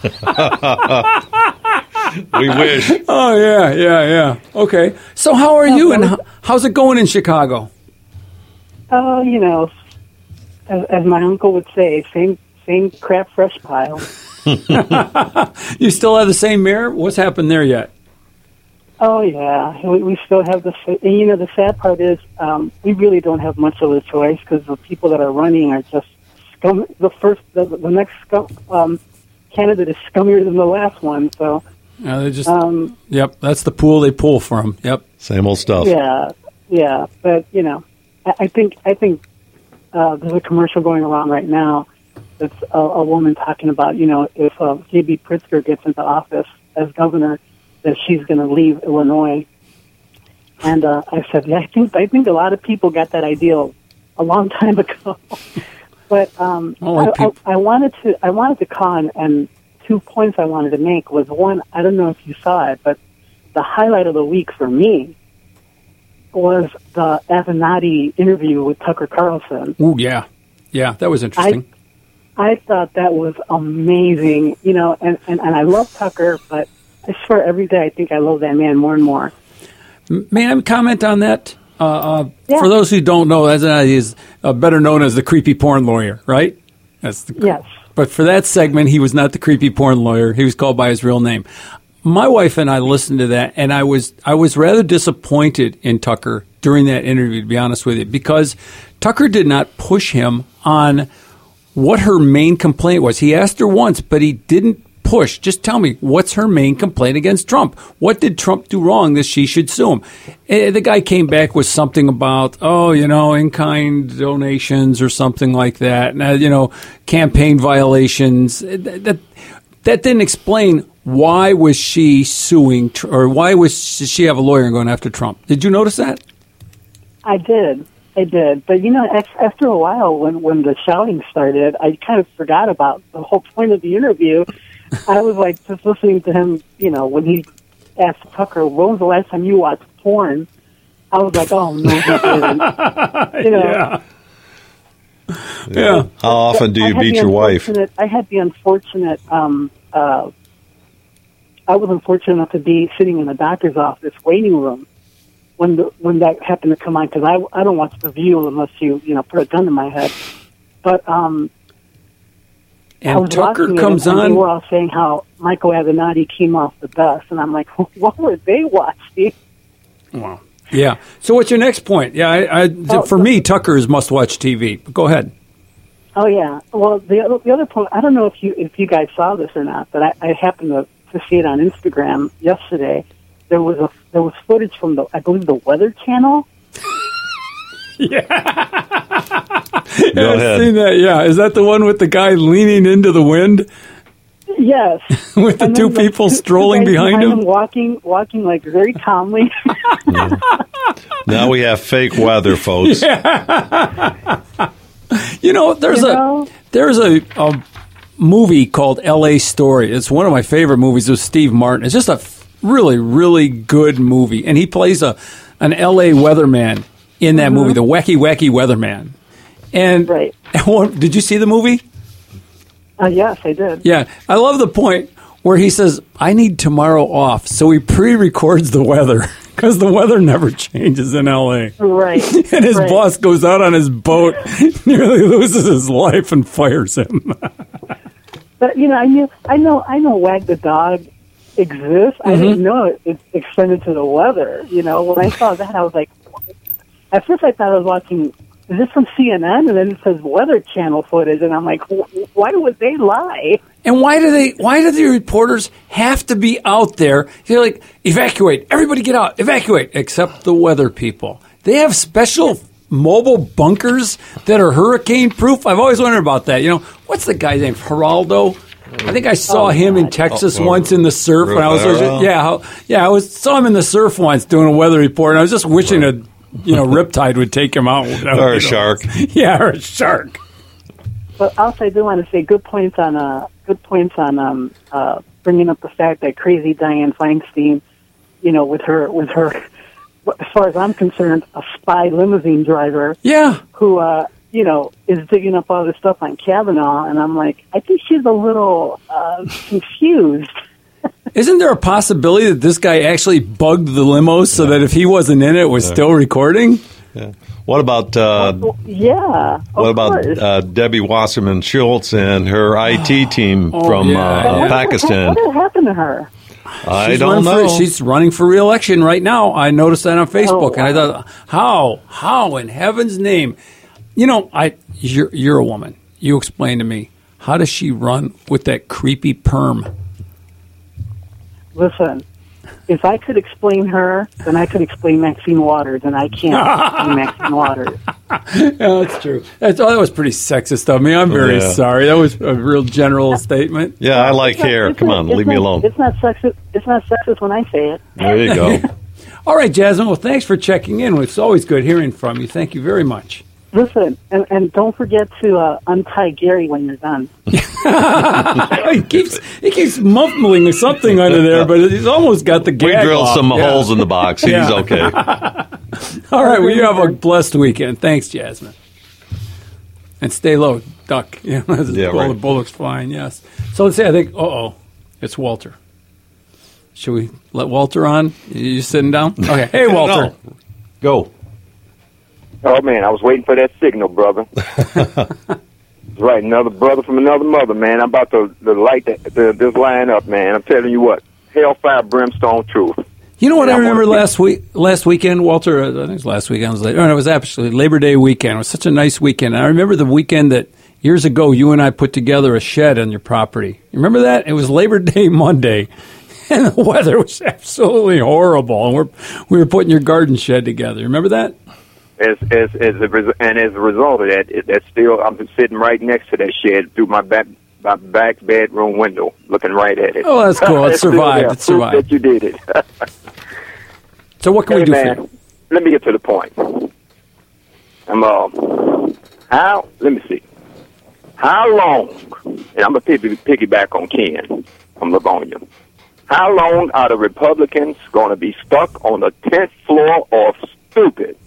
We wish. Oh, yeah, yeah, yeah. Okay. So how are you, and how, how's it going in Chicago? Oh, you know, as, as my uncle would say, same same crap fresh pile. You still have the same mayor? What's happened there yet? Oh, yeah, we, we still have the, sa- and you know, the sad part is um, we really don't have much of a choice because the people that are running are just scum. The first, the, the next scum, um, candidate is scummier than the last one, so. Uh, they just, Um, yep, that's the pool they pull from. Yep. Same old stuff. Yeah, yeah, but you know, I, I think I think uh, there's a commercial going around right now. That's a, a woman talking about, you know, if uh, J B Pritzker gets into office as governor, that she's going to leave Illinois. And uh, I said, yeah, I think I think a lot of people got that idea a long time ago. But um, Oh, like I, I, peop- I wanted to I wanted to call and, and two points I wanted to make was one, I don't know if you saw it, but the highlight of the week for me was the Avenatti interview with Tucker Carlson. Ooh, yeah. Yeah, that was interesting. I thought that was amazing, you know, and, and, and I love Tucker, but I swear every day I think I love that man more and more. May I comment on that? Uh, uh, Yeah. For those who don't know, that's uh, he's uh, better known as the creepy porn lawyer, right? That's the, Yes. But for that segment, he was not the creepy porn lawyer. He was called by his real name. My wife and I listened to that, and I was I was rather disappointed in Tucker during that interview, to be honest with you, because Tucker did not push him on what her main complaint was. He asked her once, but he didn't push. Just tell me, what's her main complaint against Trump? What did Trump do wrong that she should sue him? And the guy came back with something about, oh, you know, in-kind donations or something like that, and, uh, you know, campaign violations. That, that, that didn't explain why was she suing, or why was she have a lawyer and going after Trump. Did you notice that? I did. I did. But, you know, after a while, when, when the shouting started, I kind of forgot about the whole point of the interview. I was, like, just listening to him, you know, when he asked Tucker, when was the last time you watched porn? I was like, oh, no, he didn't. You know? Yeah. Yeah. How often do you beat your wife? I had the unfortunate, um, uh, I was unfortunate enough to be sitting in the doctor's office waiting room when the, when that happened to come on, because I, I don't watch The View unless you, you know, put a gun to my head. But, um, and I was Tucker watching comes it, and on. they were all saying how Michael Avenatti came off the best, and I'm like, what were they watching? Wow. Yeah. So what's your next point? Yeah, I, I, Oh, for me, Tucker is must-watch T V. But go ahead. Oh yeah. Well, the other, the other point, I don't know if you if you guys saw this or not, but I, I happened to, to see it on Instagram yesterday. There was a there was footage from the I believe the Weather Channel. Yeah, Go I've ahead. seen that. Yeah, is that the one with the guy leaning into the wind Yes. with the And two then, like, people two- two strolling guys behind him? walking walking like very calmly. Now we have fake weather, folks. You know, there's You a know? there's a, a movie called L A Story. It's one of my favorite movies with Steve Martin. It's just a f- really, really good movie, and he plays a an L A weatherman in that Mhm. movie, the wacky, wacky weatherman. And right. did you see the movie? Uh, yes, I did. Yeah, I love the point where he says, "I need tomorrow off," so he pre-records the weather because the weather never changes in L A. Right. And his right. boss goes out on his boat, nearly loses his life, and fires him. But you know, I knew, I know, I know, Wag the Dog exists. I Mhm. didn't know it, it's extended to the weather. You know, when I saw that, I was like, at first I thought I was watching. Is this from C N N? And then it says Weather Channel footage, and I'm like, wh- why would they lie? And why do they? Why do the reporters have to be out there? They're like, evacuate! Everybody get out! Evacuate! Except the weather people. They have special mobile bunkers that are hurricane proof. I've always wondered about that. You know, what's the guy's name? Geraldo. I think I saw Oh, him in God. Texas Oh, oh. once in the surf when I was Rivera. yeah how- yeah I was saw him in the surf once doing a weather report. And I was just wishing a you know riptide would take him out Or You a know. shark. Yeah, or a shark. But also, I do want to say good points on uh, good points on um, uh, bringing up the fact that crazy Dianne Feinstein, you know, with her with her, as far as I'm concerned, a spy limousine driver. Yeah. Who uh, you know is digging up all this stuff on Kavanaugh, and I'm like, I think she's a little uh, confused. Isn't there a possibility that this guy actually bugged the limos so that if he wasn't in it, it was Yeah. still recording? Yeah. What about uh, Yeah. what of about course. uh, Debbie Wasserman Schultz and her I T team Oh, from yeah, uh, yeah. Pakistan? What happened to her? I She's don't running know. For, she's running for re-election right now. I noticed that on Facebook, Oh, and I wow. thought, how, how in heaven's name? You know, I you're, you're a woman. You explain to me, how does she run with that creepy perm? Listen, if I could explain her, then I could explain Maxine Waters, and I can't explain Maxine Waters. Yeah, that's true. That's, oh, that was pretty sexist of me. I'm very Yeah. sorry. That was a real general statement. Yeah, I like It's not- hair. it's Come not- on, it's leave me not- alone. It's not sexist. It's not sexist when I say it. There you go. All right, Jasmine. Well, thanks for checking in. It's always good hearing from you. Thank you very much. Listen, and, and don't forget to uh, untie Gary when you're done. he keeps he keeps mumbling something under there, but he's almost got the We gag drilled off. some Yeah. holes in the box. He's Yeah. okay. All right, well, you have a blessed weekend. Thanks, Jasmine. And stay low. duck. You know, as Yeah, all right. the bullets flying. Yes. So let's say I think, uh oh, it's Walter. Should we let Walter on? You sitting down? Okay. Hey, Walter. No. Go. Oh man, I was waiting for that signal, brother. Right, another brother from another mother, man. I'm about to, to light the, the, this line up, man. I'm telling you what, hellfire, brimstone, truth. You know what And I remember wanna- last week, last weekend, Walter? I think it was last weekend. It was, late, oh, no, it was actually Labor Day weekend. It was such a nice weekend. And I remember the weekend that years ago you and I put together a shed on your property. You remember that? It was Labor Day Monday, and the weather was absolutely horrible. And we're we were putting your garden shed together. Remember that? As as as a, res- and as a result of that, it, that's still I'm sitting right next to that shed through my back my back bedroom window, looking right at it. Oh, that's cool. It It's still survived. there. It survived. Proof that you did it. So what can hey, we do man, for you? let me get to the point. I'm uh, how? Let me see. How long? And I'm gonna piggy, piggyback on Ken from Livonia. How long are the Republicans going to be stuck on the tenth floor of stupid?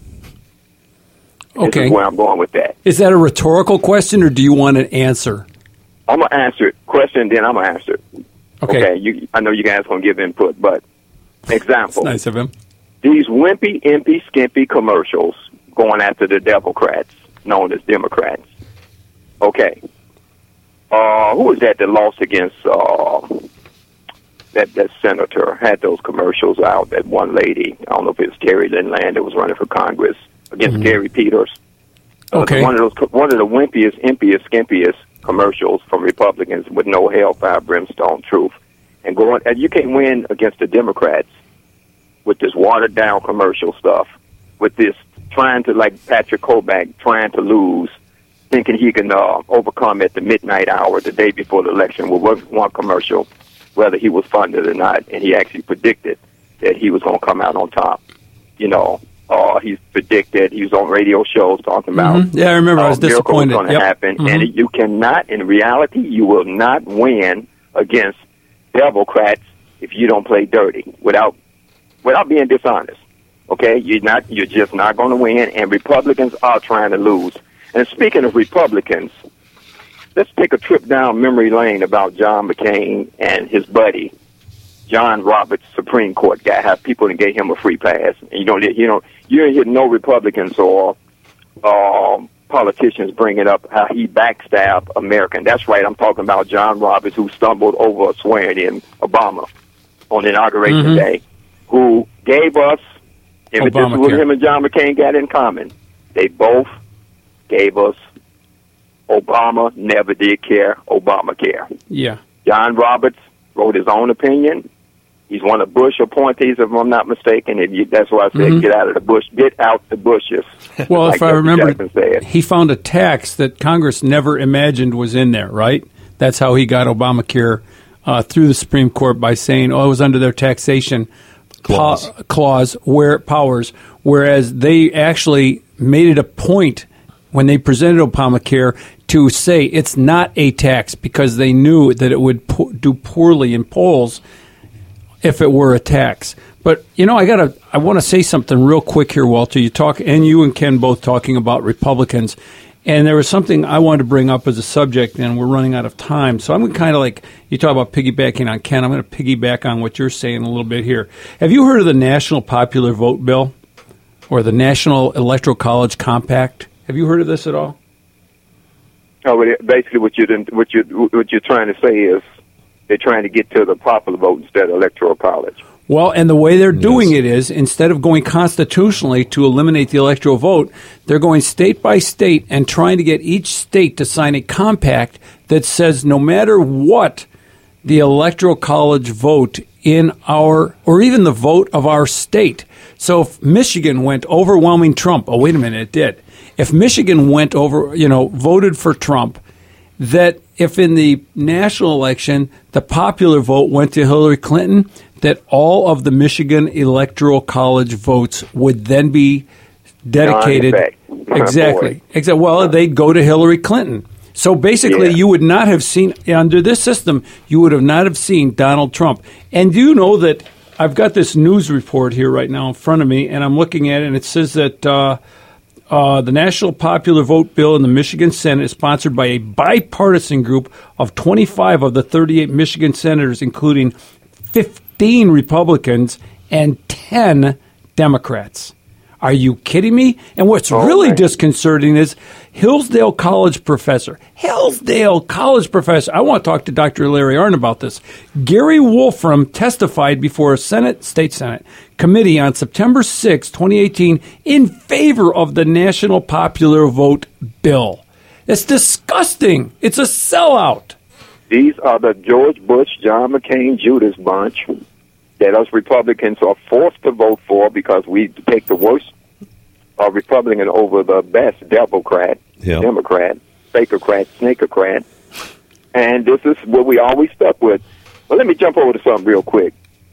This Okay. is where I'm going with that. Is that a rhetorical question, or do you want an answer? I'm gonna answer it. Question, then I'm gonna answer it. Okay. You, I know you guys gonna give input, but example. Nice of him. These wimpy, impy, skimpy commercials going after the Democrats, known as Democrats. Okay. Uh, who was that that lost against uh, that that senator? Had those commercials out. That one lady. I don't know if it was Terry Lynn Land that was running for Congress against Mhm. Gary Peters. Uh, Okay. One of those, one of the wimpiest, impiest, skimpiest commercials from Republicans with no hellfire, brimstone, truth, and going. And you can't win against the Democrats with this watered down commercial stuff, with this trying to, like Patrick Kobach, trying to lose, thinking he can uh, overcome at the midnight hour the day before the election with one, one commercial, whether he was funded or not, and he actually predicted that he was going to come out on top. You know, uh, he's predicted, he was on radio shows talking about Mhm. Yeah, I remember. I was uh, miracle disappointed. going to Yep. happen, Mhm. and you cannot, in reality, you will not win against Democrats if you don't play dirty without without being dishonest. Okay, you're not. You're just not going to win, and Republicans are trying to lose. And speaking of Republicans, let's take a trip down memory lane about John McCain and his buddy, John Roberts, Supreme Court guy. How people that gave him a free pass. And you don't. You know. You don't hear no Republicans or um, politicians bringing up how he backstabbed American. That's right. I'm talking about John Roberts, who stumbled over swearing in Obama on Inauguration Mhm. Day, who gave us, if this is what Obamacare. him and John McCain got in common, they both gave us Obama never did care, Obamacare. Yeah. John Roberts wrote his own opinion. He's one of Bush appointees, if I'm not mistaken. And you, that's why I said, Mhm. get out of the bush, get out the bushes. Well, like if I Jesse remember, Jackson said. he found a tax that Congress never imagined was in there, right? That's how he got Obamacare uh, through the Supreme Court by saying, oh, it was under their taxation Clause. po- clause where powers, whereas they actually made it a point when they presented Obamacare to say it's not a tax because they knew that it would po- do poorly in polls if it were a tax. But, you know, I gotta, I want to say something real quick here, Walter. You talk, and you and Ken both talking about Republicans, and there was something I wanted to bring up as a subject, and we're running out of time. So I'm going to kind of like, you talk about piggybacking on Ken, I'm going to piggyback on what you're saying a little bit here. Have you heard of the National Popular Vote Bill or the National Electoral College Compact? Have you heard of this at all? Oh, but it- basically, what you're what you what you're trying to say is they're trying to get to the popular vote instead of electoral college. Well, and the way they're doing it is, instead of going constitutionally to eliminate the electoral vote, they're going state by state and trying to get each state to sign a compact that says no matter what the electoral college vote in our, or even the vote of our state. So if Michigan went overwhelming Trump, oh, wait a minute, it did. If Michigan went over, you know, voted for Trump, that if in the national election the popular vote went to Hillary Clinton, that all of the Michigan Electoral College votes would then be dedicated. Exactly. Exactly. Well, they'd go to Hillary Clinton. So basically, Yeah. you would not have seen, under this system, you would have not have seen Donald Trump. And do you know that I've got this news report here right now in front of me, and I'm looking at it, and it says that uh, Uh, the National Popular Vote bill in the Michigan Senate is sponsored by a bipartisan group of twenty-five of the thirty-eight Michigan senators, including fifteen Republicans and ten Democrats. Are you kidding me? And what's oh, really man. disconcerting is Hillsdale College professor, Hillsdale College professor, I want to talk to Doctor Larry Arnn about this. Gary Wolfram testified before a Senate, State Senate committee on September sixth, twenty eighteen, in favor of the National Popular Vote bill. It's disgusting. It's a sellout. These are the George Bush, John McCain, Judas bunch that us Republicans are forced to vote for because we take the worst uh, Republican over the best Democrat, yep. Democrat, Fakercrat, Snakercrat. And this is what we always stuck with. Well, let me jump over to something real quick.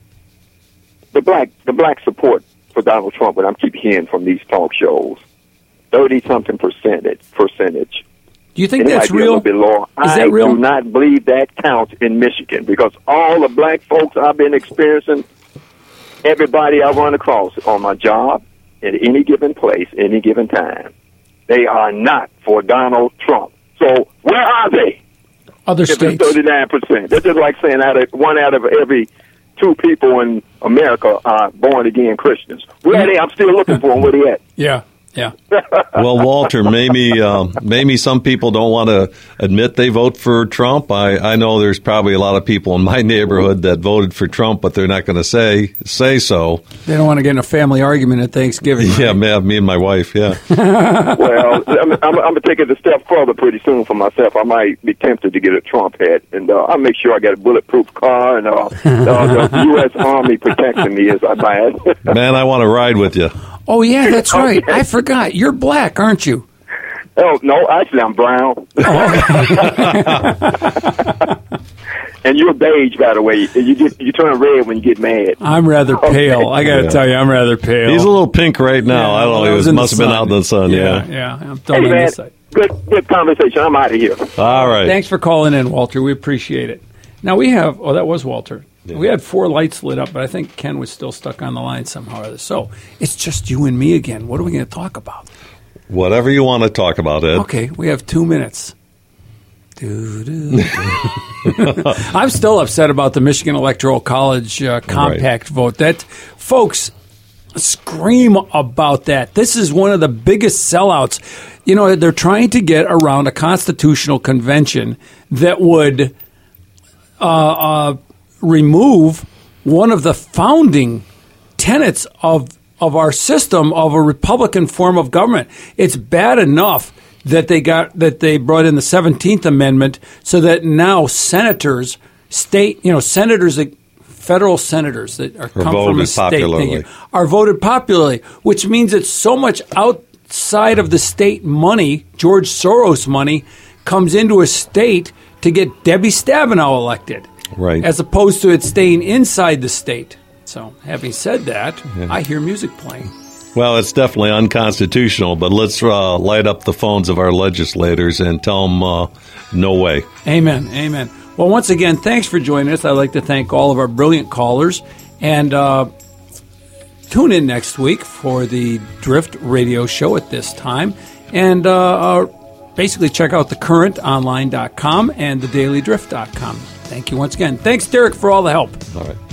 The black the black support for Donald Trump, what I'm keep hearing from these talk shows, thirty-something percentage. percentage. Do you think it that's real? Is I that real? do not believe that counts in Michigan because all the black folks I've been experiencing, everybody I run across on my job, at any given place, any given time, they are not for Donald Trump. So where are they? Other if states. thirty-nine percent. That's just like saying out of one out of every two people in America are born-again Christians. Where are they? I'm still looking for them. Where they at? Yeah. Yeah. Well, Walter, maybe um, maybe some people don't want to admit they vote for Trump. I, I know there's probably a lot of people in my neighborhood that voted for Trump, but they're not going to say say so. They don't want to get in a family argument at Thanksgiving. Yeah, right? me, me and my wife, yeah. Well, I'm, I'm, I'm going to take it a step further pretty soon for myself. I might be tempted to get a Trump hat, and uh, I'll make sure I get a bulletproof car and uh, uh, the U S Army protecting me as I buy it. Man, I want to ride with you. Oh, yeah, that's right. Okay. I forgot. You're black, aren't you? Oh, no, actually, I'm brown. Oh, okay. And you're beige, by the way. You get, you turn red when you get mad. I'm rather pale. Okay. I got to yeah. tell you, I'm rather pale. He's a little pink right now. Yeah, I don't know. He must have been out in the sun. Yeah, yeah. yeah. I'm done hey, on man, this side. Good, good conversation. I'm out of here. All right. Thanks for calling in, Walter. We appreciate it. Now, we have, oh, that was Walter. Yeah. We had four lights lit up, but I think Ken was still stuck on the line somehow or other. So it's just you and me again. What are we going to talk about? Whatever you want to talk about, Ed. Okay, we have two minutes. I'm still upset about the Michigan Electoral College uh, compact right. vote. That, folks, scream about that. This is one of the biggest sellouts. You know, they're trying to get around a constitutional convention that would uh, uh, remove one of the founding tenets of of our system of a Republican form of government. It's bad enough that they got that they brought in the seventeenth Amendment so that now senators, state, you know, senators, federal senators that are come from a state you, are voted popularly, which means it's so much outside of the state money, George Soros money, comes into a state to get Debbie Stabenow elected. Right. As opposed to it staying inside the state. So, having said that, yeah. I hear music playing. Well, it's definitely unconstitutional, but let's uh, light up the phones of our legislators and tell them uh, no way. Amen. Amen. Well, once again, thanks for joining us. I'd like to thank all of our brilliant callers. And uh, tune in next week for the Drift Radio Show at this time. And uh, uh, basically check out the current online dot com and the daily drift dot com. Thank you once again. Thanks, Derek, for all the help. All right.